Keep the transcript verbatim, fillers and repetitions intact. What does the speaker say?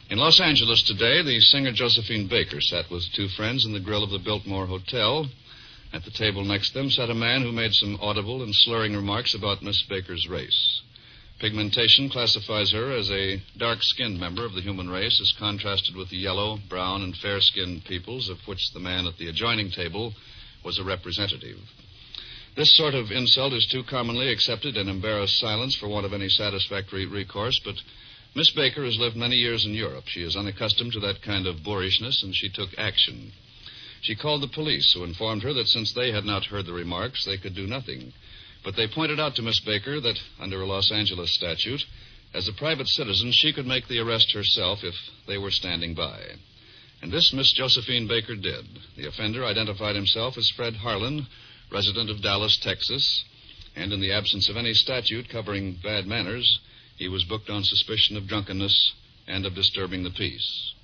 In Los Angeles today, the singer Josephine Baker sat with two friends in the grill of the Biltmore Hotel. At the table next to them sat a man who made some audible and slurring remarks about Miss Baker's race. Pigmentation classifies her as a dark-skinned member of the human race as contrasted with the yellow, brown, and fair-skinned peoples of which the man at the adjoining table was a representative. This sort of insult is too commonly accepted in embarrassed silence for want of any satisfactory recourse, but Miss Baker has lived many years in Europe. She is unaccustomed to that kind of boorishness, and she took action. She called the police, who informed her that since they had not heard the remarks, they could do nothing. But they pointed out to Miss Baker that, under a Los Angeles statute, as a private citizen, she could make the arrest herself if they were standing by. And this Miss Josephine Baker did. The offender identified himself as Fred Harlan, resident of Dallas, Texas, and in the absence of any statute covering bad manners, he was booked on suspicion of drunkenness and of disturbing the peace.